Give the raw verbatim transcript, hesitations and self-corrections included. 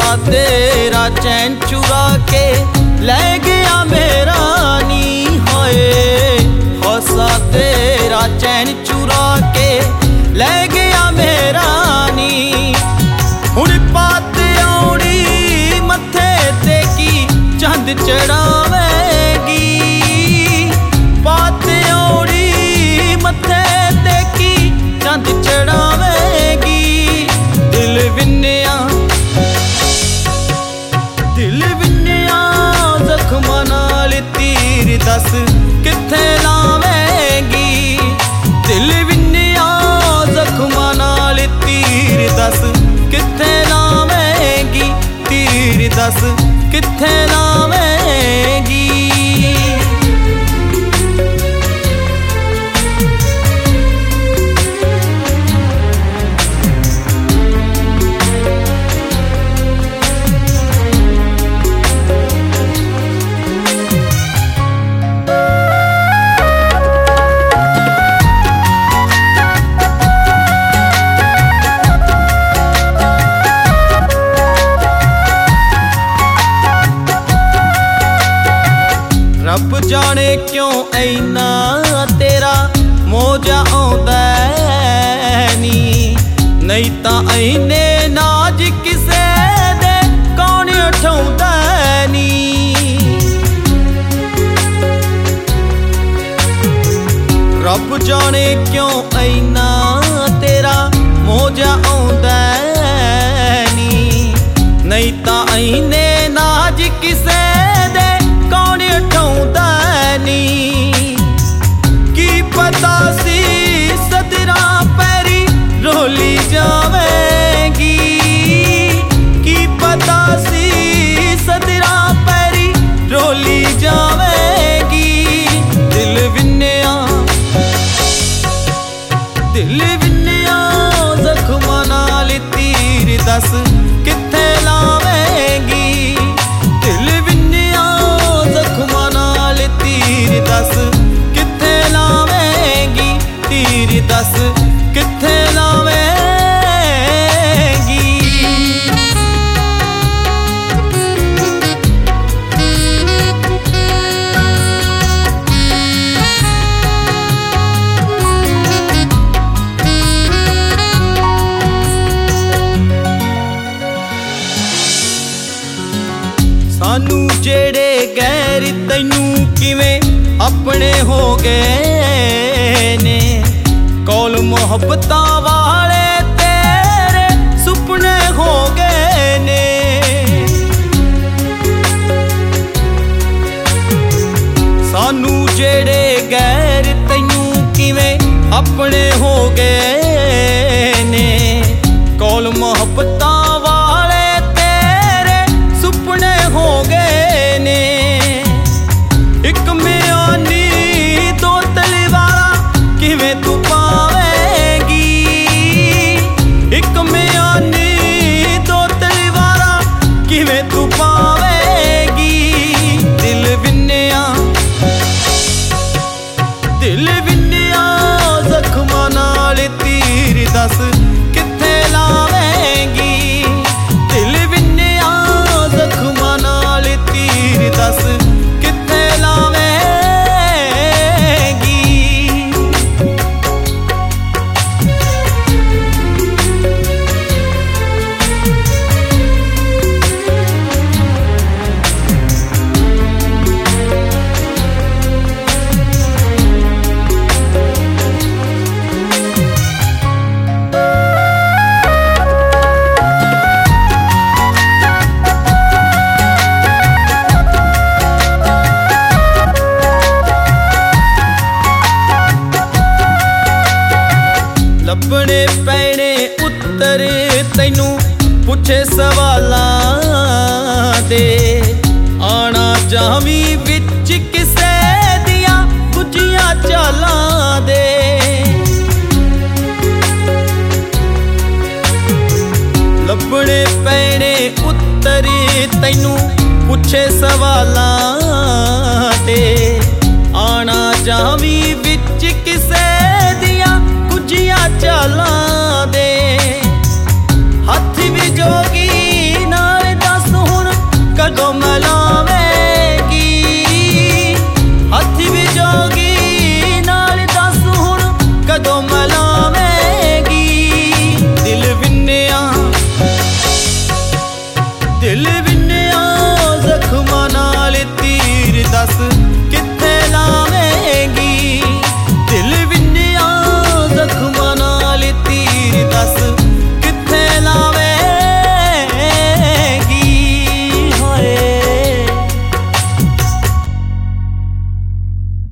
तेरा चैन चुरा के ले गया मेरा नी होए। हौसा तेरा चैन चुरा के ले गया मेरा नी। हुण पात औड़ी मत्थे ते की चंद चढ़ावेगी। पात औड़ी मत्थे ते की चंद चढ़ावेगी। दिल विन्निया दिल विन्निया जख्मां नाल तीर दस कित्थे लावेगी। दिल विन्निया जख्मां नाल तीर दस कित्थे लावेगी। तीर दस कित्थे लावेगी। रब जाने क्यों ऐना तेरा मौजा आउंदा नी। नहीं तां ऐने नाज किसे दे कौन उठाउंदा नी। रब जाने क्यों ऐना तेरा मौजा आउंदा नी। नहीं तां ऐने नाज किसे दे कौन उठाउंदा नी। की पता सी सदरा पैरी रोली जावेगी। की पता सी सदरा पैरी रोली जावेगी। दिल विन्निया दिल विन्निया जख्मां नाल तीर दस कित्थे लावेगी। दिल विन्निया जख्मां नाल तीर दस कित्थे लावेगी। तीर दस कित्थे लावेगी। सानू जेड़े गैर तैनू किवें अपने हो गए ने। कौल मोहब्बतां वाले तेरे सुपने हो गए ने। सानू जेड़े गैर तैनू किवें अपने हो गए ने। कौल मोहब्बतां वाले तेरे सुपने हो गए ने। एक म्यानी दो तलवारां किवें तू पावेगी। एक म्यानी दो तलवारां किवें तू पावेगी। दिल विन्निया दिल विन्निया जख्मां नाल तीर दस कित्थे लावेगी। दिल विन्निया जख्मां नाल तीर दस कित्थे लावेगी। लभने पैने उत्तर तैनू पुछे सवालां दे। आना जावी विच किसे दियां गुजियां चालां दे। लभने पैने उत्तर तैनू पुछे सवालां